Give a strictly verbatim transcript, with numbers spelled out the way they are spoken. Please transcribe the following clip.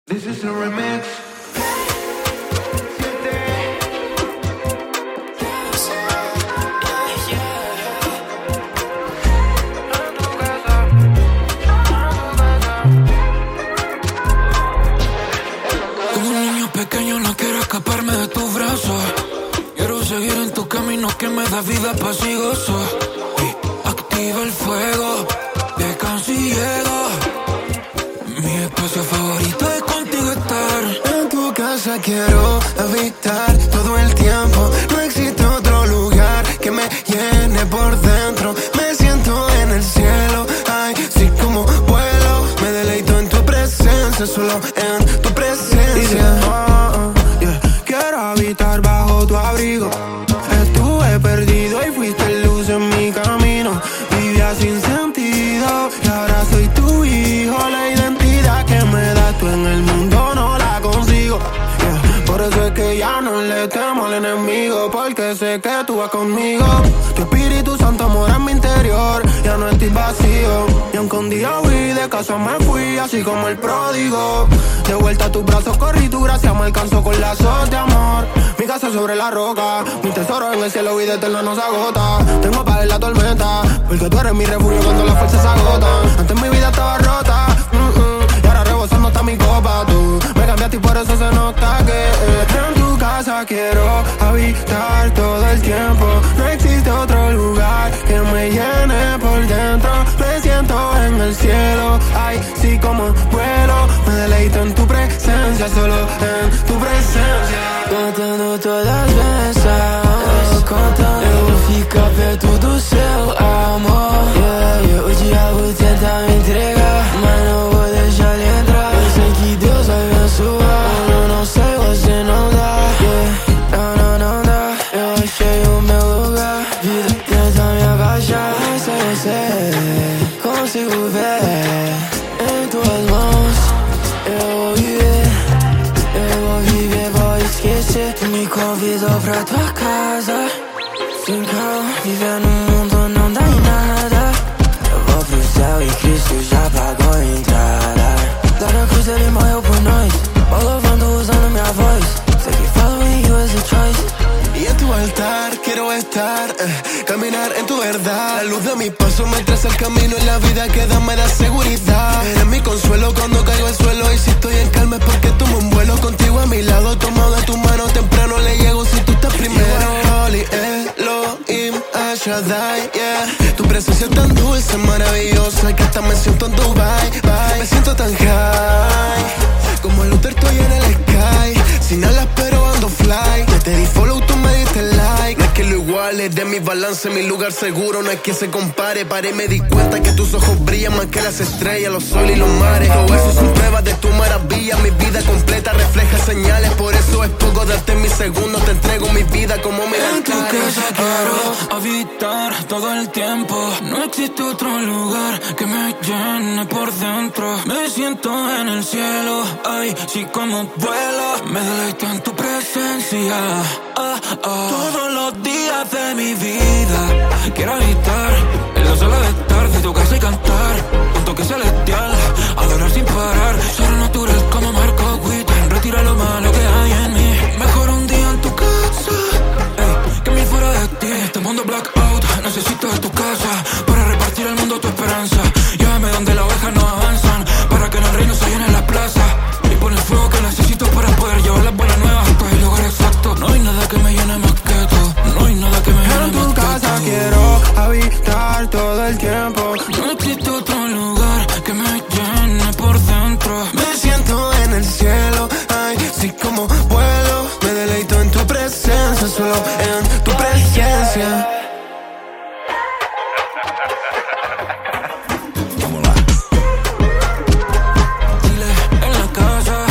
This is a remix. Como un niño pequeño no quiero escaparme de tus brazos. Quiero seguir en tu camino que me da vida, paz y gozo. Y activa el fuego, que casi llego. Mi espacio favorito es contigo estar. En tu casa quiero habitar todo el tiempo. No existe otro lugar que me llene por dentro. Me siento en el cielo, ay, sí como vuelo. Me deleito en tu presencia, solo en tu presencia. Oh, oh, yeah. Quiero habitar bajo tu abrigo. Estuve perdido y fuiste luz en mi camino. Vivía sin sentido y ahora soy tu hijo. La identidad que me das tú en el mundo no la consigo. Yeah. Por eso es que ya no le temo al enemigo, porque sé que tú vas conmigo. Tu Espíritu Santo mora en mi interior. Ya no estoy vacío. Y aunque un día huí de casa me fui, así como el pródigo. De vuelta a tus brazos corrí, tu gracia me alcanzó con lazos de amor. Mi casa sobre la roca, mi tesoro en el cielo, vida eterna no se agota. Tengo paz en la tormenta, porque tú eres mi refugio cuando las fuerzas se agotan. Antes mi vida estaba rota, mm-mm, y ahora rebosando está mi copa. Tú me cambiaste y por eso se nota que eh, en tu casa quiero habitar todo el tiempo. No existe otro lugar que me llene por dentro. Me siento en el cielo, ay, sí como vuelo. Me deleito en tu presencia, solo en tu presencia. Contando todas as bênçãos, contando. Eu vou ficar perto do seu amor. Yeah, yeah. O diabo tenta me entregar, mas não vou deixar ele entrar. Eu sei que Deus vai abençoar. Eu não sei, você não dá. Yeah. Não, não, não dá. Eu achei o meu lugar. Vida tenta me abaixar, mas sem você consigo ver. Em tuas mãos eu vou viver. Eu vou viver, vou esquecer. Tu me convidou pra tua casa. Sem carro, viver no mundo não dá em nada. Eu vou pro céu e Cristo já pagou a entrada. Lá na cruz ele morreu por nós. Vou louvando usando minha voz. Sei que following you is a choice. Y en tu altar quiero estar, eh, caminar en tu verdad. La luz de mi paso me traza el camino en la vida que da, me da seguridad. Eres mi consuelo cuando caigo al suelo. Y si estoy en calma es porque tomo un vuelo. Contigo a mi lado, tomado de tu mano. Temprano le llego si tú estás primero. Holy Elohim Shaddai, yeah. Tu presencia es tan dulce, maravillosa, que hasta me siento en Dubai, bye. Me siento tan high, como el Luther estoy en el sky. Sin alas pero ando fly. Ya te di follow, tú me diste like. No es que lo iguales, de mi balance, mi lugar seguro. No es que se compare, paré y me di cuenta que tus ojos brillan más que las estrellas, los soles y los mares. Todo eso son pruebas de tu maravilla. Mi vida completa refleja señales. Por eso es poco darte mis segundos. Te entrego mi vida como mi En tu altar. casa quiero habitar todo el tiempo. No existe otro lugar que me llene por dentro. Me siento en el cielo, ay, sí como vuelo. Me deleito en tu presencia, ah, ah. Todos los días de mi vida quiero habitar en la sala de estar de tu casa y cantar un toque celestial, adorar sin parar. Ser natural como Marco Witt. Retira lo malo que hay en mí. Mejor un día en tu casa, ey, que mil fuera de ti. Este mundo blackout, necesito de tu casa para repartir al mundo tu esperanza. Llévame donde las ovejas no avanzan, para que en el reino se llene la plaza. Y pon el fuego que necesito para poder llevar las buenas nuevas hasta el lugar exacto. No hay nada que me llene más que tú. No hay nada que me llene más que tú. En tu casa quiero habitar todo el tiempo. No existe otro lugar que me llene por dentro. Me siento en el cielo, ay, sí como vuelo. Me deleito en tu presencia, solo en tu presencia. Dile en la casa.